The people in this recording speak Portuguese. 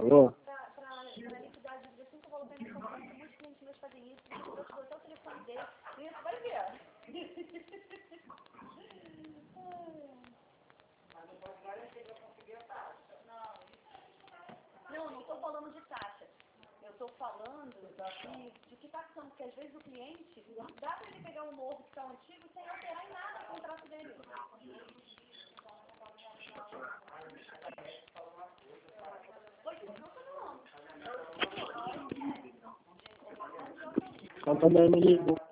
Alô? Para liquidar a dívida assim que eu voltei na conversa, muitos clientes meus fazem isso, eu vou te botar o telefone dele, isso vai ver. Não estou falando de taxa. Eu estou falando de quitação, porque às vezes o cliente, dá para ele pegar um novo que está antigo sem alterar em nada o contrato dele. Quando também me ligou.